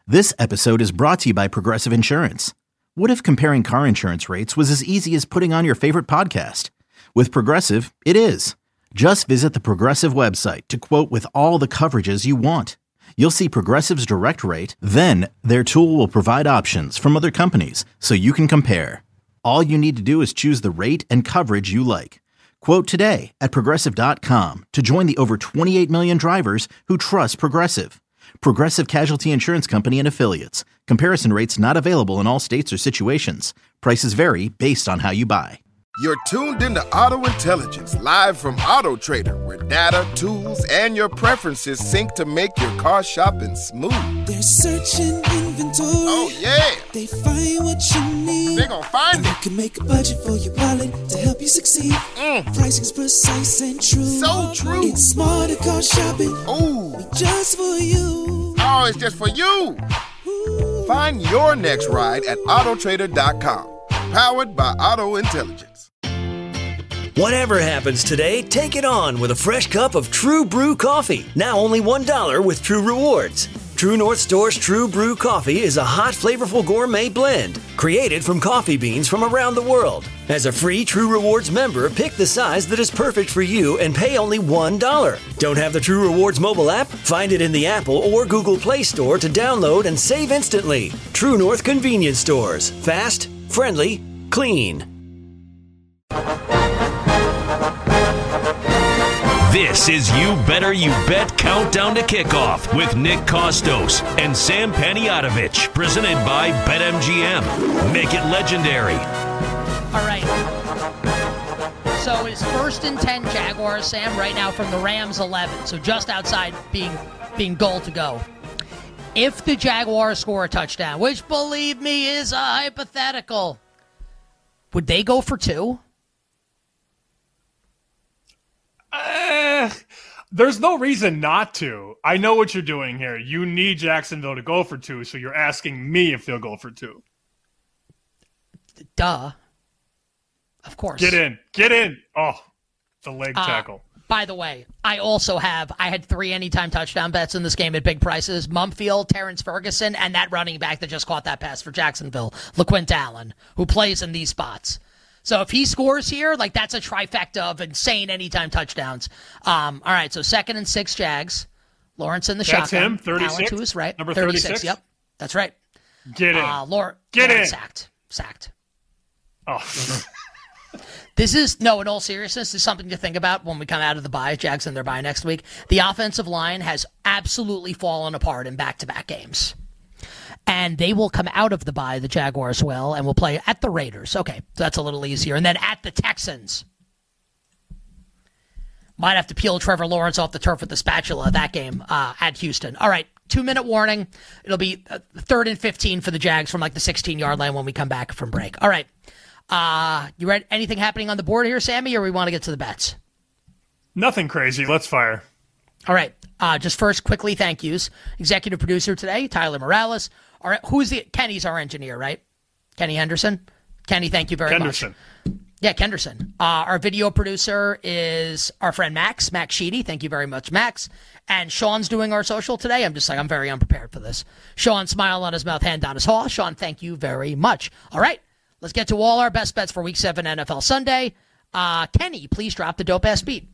This episode is brought to you by Progressive Insurance. What if comparing car insurance rates was as easy as putting on your favorite podcast? With Progressive, it is. Just visit the Progressive website to quote with all the coverages you want. You'll see Progressive's direct rate, then their tool will provide options from other companies so you can compare. All you need to do is choose the rate and coverage you like. Quote today at Progressive.com to join the over 28 million drivers who trust Progressive. Progressive Casualty Insurance Company and Affiliates. Comparison rates not available in all states or situations. Prices vary based on how you buy. You're tuned into Auto Intelligence, live from Auto Trader, where data, tools, and your preferences sync to make your car shopping smooth. They're searching inventory. Oh, yeah. They find what you need. They're gonna find it. You can make a budget for your wallet to help you succeed. Pricing's precise and true. So true. It's smarter car shopping. Ooh. Just for you. Oh, it's just for you. Ooh. Find your next ride at autotrader.com. Powered by Auto Intelligence. Whatever happens today, take it on with a fresh cup of True Brew coffee. Now only $1 with True Rewards. True North Store's True Brew coffee is a hot, flavorful gourmet blend created from coffee beans from around the world. As a free True Rewards member, pick the size that is perfect for you and pay only $1. Don't have the True Rewards mobile app? Find it in the Apple or Google Play Store to download and save instantly. True North Convenience Stores. Fast, friendly, clean. This is You Better You Bet Countdown to Kickoff with Nick Kostos and Sam Paniatovich, presented by BetMGM. Make it legendary. All right. So it's 1st and 10 Jaguars, Sam, right now from the Rams 11. So just outside being goal to go. If the Jaguars score a touchdown, which believe me is a hypothetical, would they go for 2? There's no reason not to. I know what you're doing here. You need Jacksonville to go for 2, so you're asking me if they'll go for 2. Duh. Of course. Get in. Oh, the leg tackle. By the way, I had 3 anytime touchdown bets in this game at big prices. Mumfield, Terrence Ferguson, and that running back that just caught that pass for Jacksonville, LaQuint Allen, who plays in these spots. So if he scores here, that's a trifecta of insane anytime touchdowns. All right, so 2nd and 6 Jags. Lawrence in the shotgun. That's him, 36. Allen to his right. Number 36? Yep, that's right. Get in. Get in. Sacked. Oh. In all seriousness, this is something to think about when we come out of the bye. Jags in their bye next week. The offensive line has absolutely fallen apart in back-to-back games. And they will come out of the bye, the Jaguars will, and will play at the Raiders. Okay, so that's a little easier. And then at the Texans. Might have to peel Trevor Lawrence off the turf with the spatula, that game at Houston. All right, 2-minute warning. It'll be 3rd and 15 for the Jags from the 16-yard line when we come back from break. All right. You read anything happening on the board here, Sammy, or we want to get to the bets? Nothing crazy. Let's fire. All right. Just first, quickly, thank yous. Executive producer today, Tyler Morales. All right, Kenny's our engineer, right? Kenny Henderson. Kenny, thank you very much. Yeah, Kenderson. Our video producer is our friend Max Sheedy. Thank you very much, Max. And Sean's doing our social today. I'm very unprepared for this. Sean, smile on his mouth, hand on his haw. Sean, thank you very much. All right, let's get to all our best bets for Week 7 NFL Sunday. Kenny, please drop the dope-ass beat.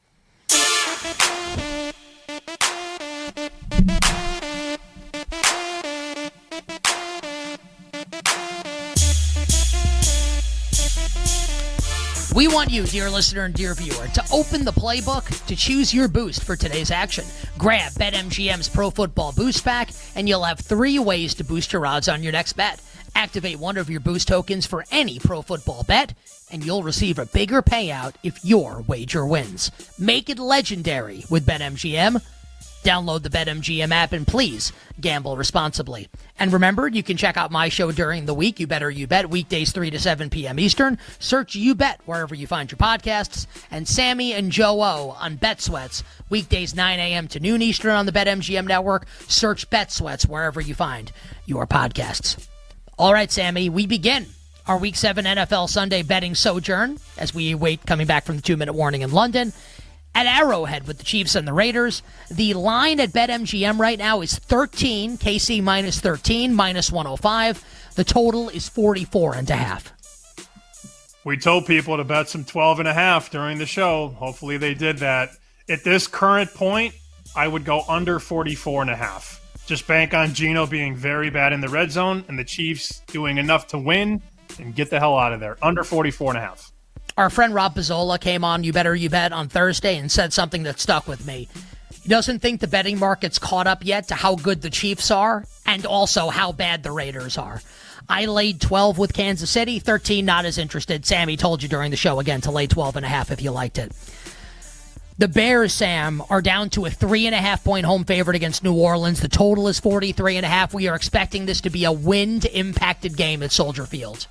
We want you, dear listener and dear viewer, to open the playbook to choose your boost for today's action. Grab BetMGM's Pro Football Boost Pack, and you'll have 3 ways to boost your odds on your next bet. Activate one of your boost tokens for any pro football bet, and you'll receive a bigger payout if your wager wins. Make it legendary with BetMGM. Download the BetMGM app and please gamble responsibly. And remember, you can check out my show during the week, You Better You Bet, weekdays 3 to 7 p.m. Eastern. Search You Bet wherever you find your podcasts. And Sammy and Joe O on Bet Sweats, weekdays 9 a.m. to noon Eastern on the BetMGM network. Search Bet Sweats wherever you find your podcasts. All right, Sammy, we begin our Week 7 NFL Sunday betting sojourn as we await coming back from the 2-minute warning in London. at Arrowhead with the Chiefs and the Raiders. The line at BetMGM right now is 13, KC minus 13, minus 105. The total is 44.5. We told people to bet some 12.5 during the show. Hopefully they did that. At this current point, I would go under 44.5. Just bank on Geno being very bad in the red zone and the Chiefs doing enough to win and get the hell out of there. Under 44.5. Our friend Rob Pizzola came on You Better You Bet on Thursday and said something that stuck with me. He doesn't think the betting market's caught up yet to how good the Chiefs are and also how bad the Raiders are. I laid 12 with Kansas City, 13 not as interested. Sammy told you during the show again to lay 12.5 if you liked it. The Bears, Sam, are down to a 3.5-point home favorite against New Orleans. The total is 43.5. We are expecting this to be a wind-impacted game at Soldier Field.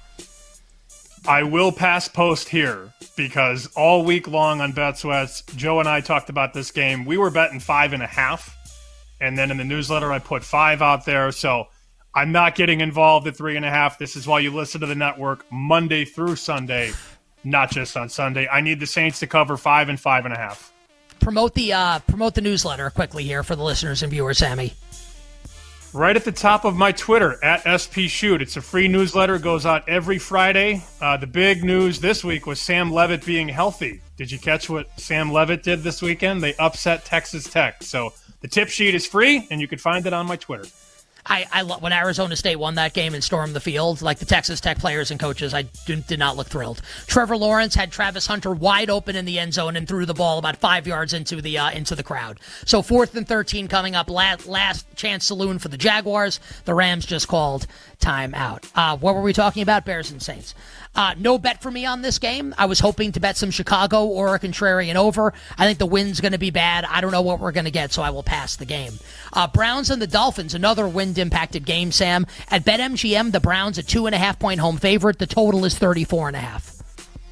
I will pass post here because all week long on Bet Sweats, Joe and I talked about this game. We were betting 5.5, and then in the newsletter I put 5 out there. So I'm not getting involved at 3.5. This is why you listen to the network Monday through Sunday, not just on Sunday. I need the Saints to cover 5 and 5.5. Promote the newsletter quickly here for the listeners and viewers, Sammy. Right at the top of my Twitter, at SPShoot. It's a free newsletter. It goes out every Friday. The big news this week was Sam Leavitt being healthy. Did you catch what Sam Leavitt did this weekend? They upset Texas Tech. So the tip sheet is free, and you can find it on my Twitter. I love when Arizona State won that game and stormed the field, like the Texas Tech players and coaches. I did not look thrilled. Trevor Lawrence had Travis Hunter wide open in the end zone and threw the ball about 5 yards into the crowd. So 4th and 13 coming up. Last chance saloon for the Jaguars. The Rams just called timeout. What were we talking about? Bears and Saints. No bet for me on this game. I was hoping to bet some Chicago or a contrarian over. I think the wind's going to be bad. I don't know what we're going to get, so I will pass the game. Browns and the Dolphins, another wind-impacted game, Sam. At BetMGM, the Browns a 2.5-point home favorite. The total is 34.5.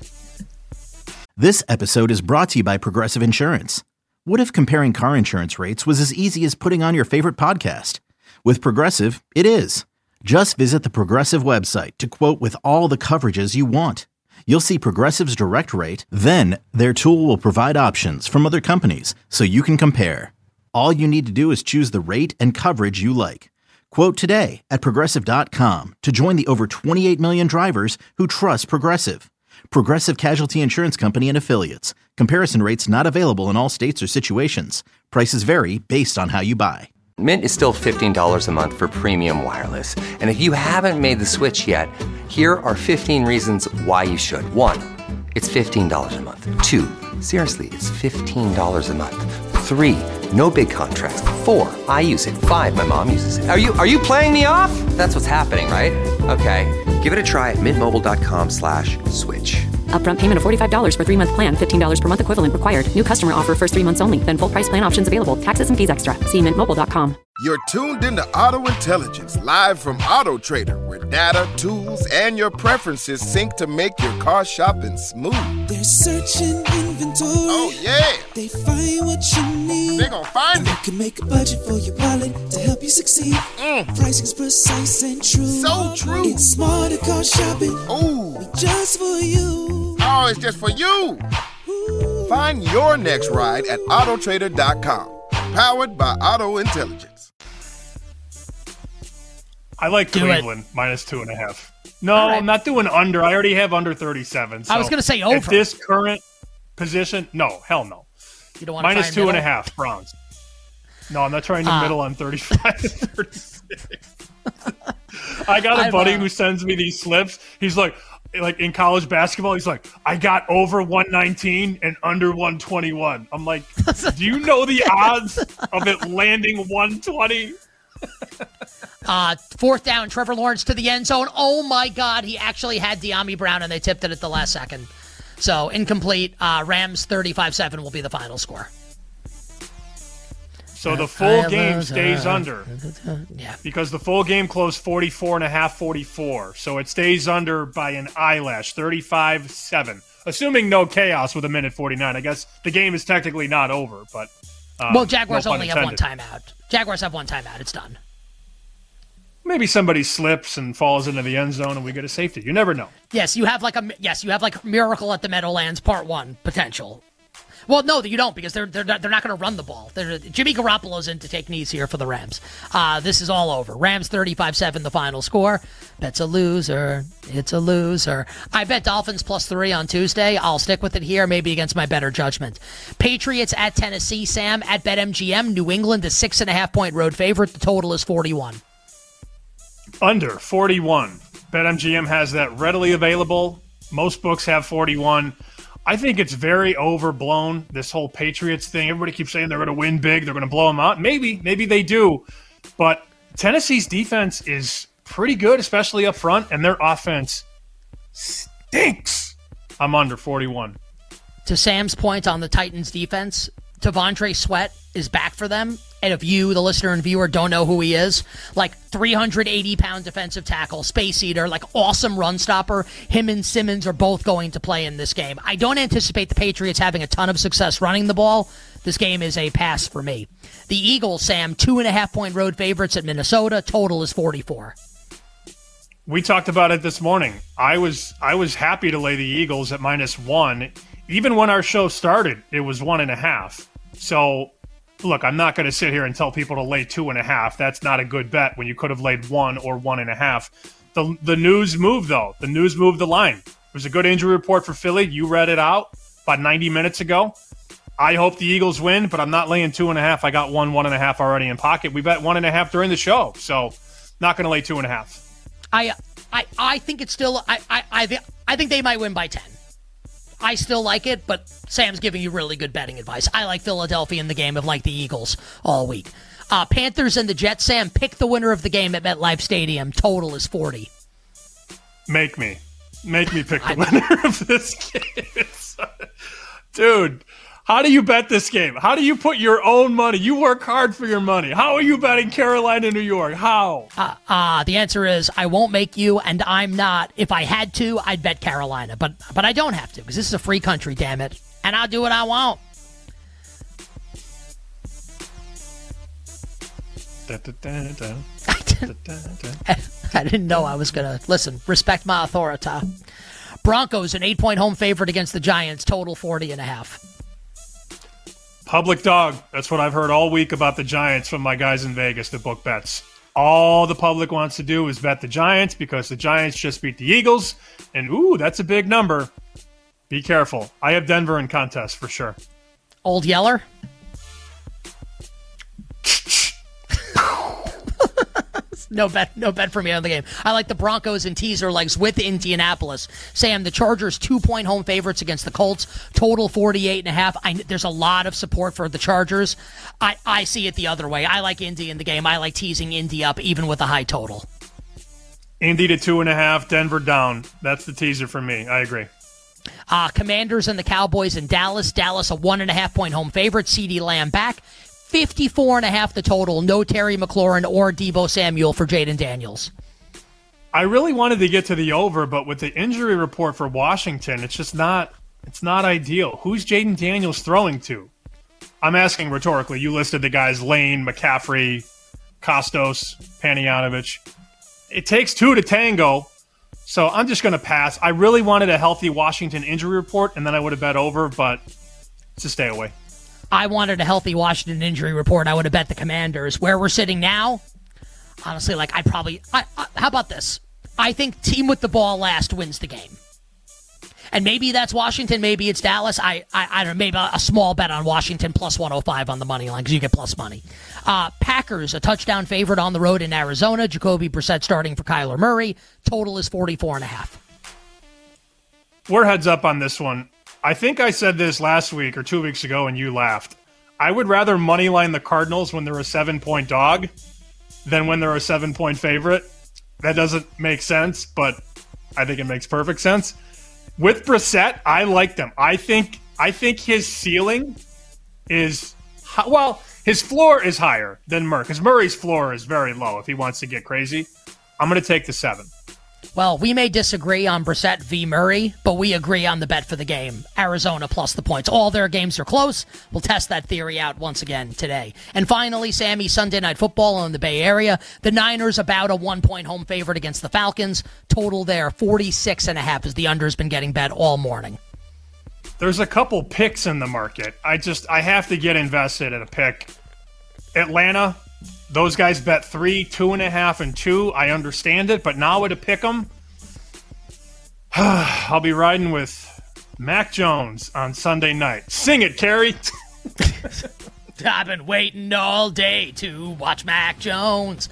This episode is brought to you by Progressive Insurance. What if comparing car insurance rates was as easy as putting on your favorite podcast? With Progressive, it is. Just visit the Progressive website to quote with all the coverages you want. You'll see Progressive's direct rate, then their tool will provide options from other companies so you can compare. All you need to do is choose the rate and coverage you like. Quote today at Progressive.com to join the over 28 million drivers who trust Progressive. Progressive Casualty Insurance Company and Affiliates. Comparison rates not available in all states or situations. Prices vary based on how you buy. Mint is still $15 a month for premium wireless. And if you haven't made the switch yet, here are 15 reasons why you should. 1, it's $15 a month. 2, seriously, it's $15 a month. 3, no big contrast. 4, I use it. 5, my mom uses it. Are you playing me off? That's what's happening, right? Okay, give it a try at mintmobile.com/switch. Upfront payment of $45 for 3-month plan. $15 per month equivalent required. New customer offer first 3 months only. Then full price plan options available. Taxes and fees extra. See mintmobile.com. You're tuned into Auto Intelligence, live from Auto Trader, where data, tools, and your preferences sync to make your car shopping smooth. They're searching inventory. Oh, yeah. They find what you need. They gon' find You it. can make a budget for your wallet to help you succeed. Pricing's precise and true. So true. It's smarter car shopping. Ooh. Just for you. Oh, it's just for you. Find your next ride at Autotrader.com. Powered by Auto Intelligence. I like Do Cleveland minus 2.5. No, All right. I'm not doing under. I already have under 37. So I was gonna say over. At this current position, no, hell no. You don't want to Minus try middle? 2.5, Browns. No, I'm not trying to middle on 35 to 36. I got a buddy who sends me these slips. He's like in college basketball, he's like, I got over 119 and under 121. I'm like, do you know the odds of it landing 120? 4th down, Trevor Lawrence to the end zone. Oh my God, he actually had De'Ami Brown and they tipped it at the last second. So incomplete. Rams 35-7 will be the final score. So the full game stays under. Yeah. Because the full game closed 44.5-44. So it stays under by an eyelash, 35-7. Assuming no chaos with 1:49. I guess the game is technically not over, but well, Jaguars no pun only have one intended. timeout. Jaguars have one timeout. It's done. Maybe somebody slips and falls into the end zone and we get a safety. You never know. Yes, you have like Miracle at the Meadowlands Part 1 potential. Well, no, you don't, because they're not going to run the ball. Jimmy Garoppolo's in to take knees here for the Rams. This is all over. Rams 35-7 the final score. Bet's a loser. It's a loser. I bet Dolphins +3 on Tuesday. I'll stick with it here, maybe against my better judgment. Patriots at Tennessee, Sam, at BetMGM. New England is 6.5-point road favorite. The total is 41. Under 41. BetMGM has that readily available. Most books have 41. I think it's very overblown, this whole Patriots thing. Everybody keeps saying they're going to win big, they're going to blow them out. Maybe they do. But Tennessee's defense is pretty good, especially up front, and their offense stinks. I'm under 41. To Sam's point on the Titans' defense, Devondre Sweat is back for them. And if you, the listener and viewer, don't know who he is, like 380-pound defensive tackle, space eater, like awesome run stopper, him and Simmons are both going to play in this game. I don't anticipate the Patriots having a ton of success running the ball. This game is a pass for me. The Eagles, Sam, 2.5-point road favorites at Minnesota. Total is 44. We talked about it this morning. I was happy to lay the Eagles at -1. Even when our show started, it was 1.5. So, look, I'm not going to sit here and tell people to lay 2.5. That's not a good bet when you could have laid 1 or 1.5. The news moved, though. The news moved the line. It was a good injury report for Philly. You read it out about 90 minutes ago. I hope the Eagles win, but I'm not laying 2.5. I got 1.5 already in pocket. We bet 1.5 during the show, so not going to lay 2.5. I think it's still. I think they might win by 10. I still like it, but Sam's giving you really good betting advice. I like Philadelphia in the game of like the Eagles all week. Panthers and the Jets, Sam, pick the winner of the game at MetLife Stadium. Total is 40. Make me pick the winner of this game. Dude, how do you bet this game? How do you put your own money? You work hard for your money. How are you betting Carolina, New York? How? The answer is I won't make you, and I'm not. If I had to, I'd bet Carolina. But I don't have to, because this is a free country, damn it. And I'll do what I want. I didn't know I was going to. Listen, respect my authority. Broncos, an 8-point home favorite against the Giants. Total 40.5. Public dog. That's what I've heard all week about the Giants from my guys in Vegas that book bets. All the public wants to do is bet the Giants because the Giants just beat the Eagles. And, ooh, that's a big number. Be careful. I have Denver in contest for sure. Old Yeller? No bet for me on the game. I like the Broncos and teaser legs with Indianapolis. Sam, the Chargers 2-point home favorites against the Colts. Total 48.5. There's a lot of support for the Chargers. I see it the other way. I like Indy in the game. I like teasing Indy up even with a high total. Indy to 2.5, Denver down. That's the teaser for me. I agree. Commanders and the Cowboys in Dallas. Dallas a 1.5-point home favorite. CeeDee Lamb back. 54.5 the total. No Terry McLaurin or Deebo Samuel for Jaden Daniels. I really wanted to get to the over, but with the injury report for Washington, it's not ideal. Who's Jaden Daniels throwing to? I'm asking rhetorically. You listed the guys Lane, McCaffrey, Costos, Panayotovich. It takes 2 to tango, so I'm just going to pass. I really wanted a healthy Washington injury report, and then I would have bet over, but it's a stay away. I wanted a healthy Washington injury report. I would have bet the Commanders. Where we're sitting now, honestly, like how about this? I think team with the ball last wins the game. And maybe that's Washington, maybe it's Dallas. I don't know, maybe a small bet on Washington plus 105 on the money line because you get plus money. Packers, a touchdown favorite on the road in Arizona. Jacoby Brissett starting for Kyler Murray. Total is 44.5. We're heads up on this one. I think I said this last week or 2 weeks ago and you laughed. I would rather moneyline the Cardinals when they're a 7-point dog than when they're a 7-point favorite. That doesn't make sense, but I think it makes perfect sense. With Brissett, I like them. I think his ceiling is, well, his floor is higher than Murray, because Murray's floor is very low if he wants to get crazy. I'm going to take the 7. Well, we may disagree on Brissett v. Murray, but we agree on the bet for the game. Arizona plus the points. All their games are close. We'll test that theory out once again today. And finally, Sammy, Sunday Night Football in the Bay Area. The Niners about a 1-point home favorite against the Falcons. Total there, 46.5 as the under has been getting bet all morning. There's a couple picks in the market. I have to get invested in a pick. Atlanta, those guys bet 3, 2.5, and 2. I understand it, but now at a pick 'em, I'll be riding with Mac Jones on Sunday night. Sing it, Carrie. I've been waiting all day to watch Mac Jones.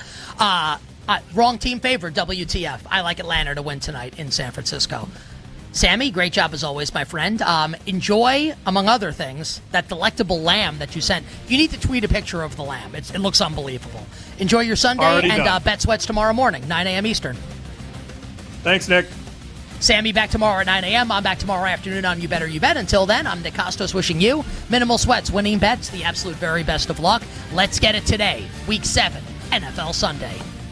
Wrong team favorite, WTF. I like Atlanta to win tonight in San Francisco. Sammy, great job as always, my friend. Enjoy, among other things, that delectable lamb that you sent. You need to tweet a picture of the lamb. It looks unbelievable. Enjoy your Sunday, Already and done. Bet Sweats tomorrow morning, 9 a.m. Eastern. Thanks, Nick. Sammy back tomorrow at 9 a.m. I'm back tomorrow afternoon on You Better You Bet. Until then, I'm Nick Costos wishing you minimal sweats, winning bets, the absolute very best of luck. Let's get it today, Week 7, NFL Sunday.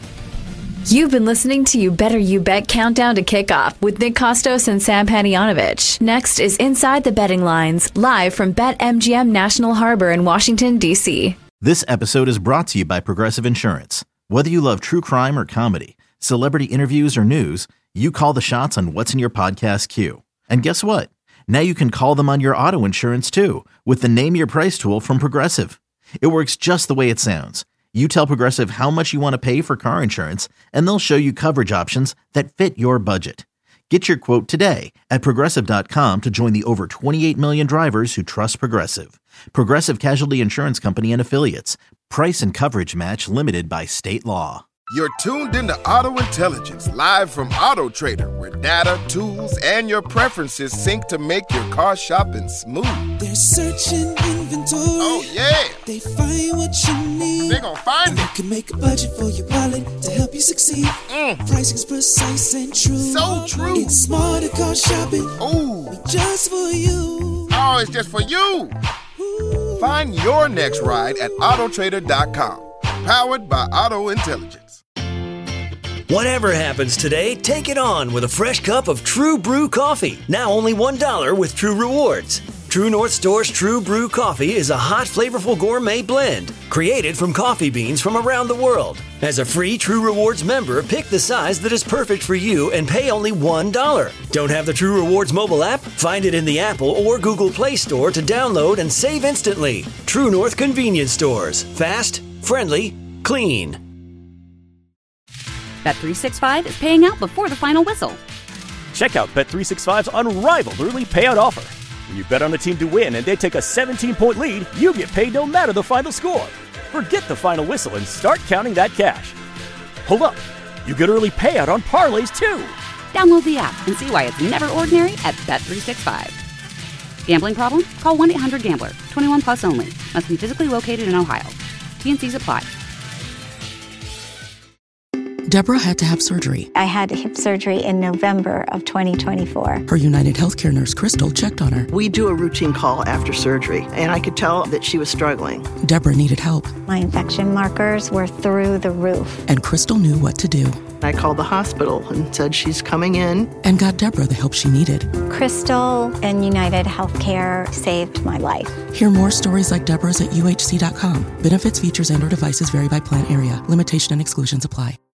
You've been listening to You Better You Bet Countdown to Kickoff with Nick Costos and Sam Panayotovich. Next is Inside the Betting Lines, live from BetMGM National Harbor in Washington, D.C. This episode is brought to you by Progressive Insurance. Whether you love true crime or comedy, celebrity interviews or news, you call the shots on what's in your podcast queue. And guess what? Now you can call them on your auto insurance too with the Name Your Price tool from Progressive. It works just the way it sounds. You tell Progressive how much you want to pay for car insurance, and they'll show you coverage options that fit your budget. Get your quote today at Progressive.com to join the over 28 million drivers who trust Progressive. Progressive Casualty Insurance Company and Affiliates. Price and coverage match limited by state law. You're tuned into Auto Intelligence, live from Auto Trader, where data, tools, and your preferences sync to make your car shopping smooth. They're searching inventory. Oh, yeah. They find what you need. They gon' find and it. You can make a budget for your wallet to help you succeed. Pricing's precise and true. So true. It's smarter car shopping. Ooh. Just for you. Oh, it's just for you. Ooh. Find your next ride at Autotrader.com. Powered by Auto Intelligence. Whatever happens today, take it on with a fresh cup of True Brew coffee. Now only $1 with True Rewards. True North Store's True Brew coffee is a hot, flavorful gourmet blend created from coffee beans from around the world. As a free True Rewards member, pick the size that is perfect for you and pay only $1. Don't have the True Rewards mobile app? Find it in the Apple or Google Play Store to download and save instantly. True North Convenience Stores. Fast, friendly, clean. Bet365 is paying out before the final whistle. Check out Bet365's unrivaled early payout offer. When you bet on a team to win and they take a 17-point lead, you get paid no matter the final score. Forget the final whistle and start counting that cash. Hold up. You get early payout on parlays, too. Download the app and see why it's never ordinary at Bet365. Gambling problem? Call 1-800-GAMBLER. 21 plus only. Must be physically located in Ohio. T&Cs apply. Deborah had to have surgery. I had hip surgery in November of 2024. Her United Healthcare nurse, Crystal, checked on her. We do a routine call after surgery, and I could tell that she was struggling. Deborah needed help. My infection markers were through the roof. And Crystal knew what to do. I called the hospital and said she's coming in. And got Deborah the help she needed. Crystal and United Healthcare saved my life. Hear more stories like Deborah's at UHC.com. Benefits, features, and/or devices vary by plan area. Limitation and exclusions apply.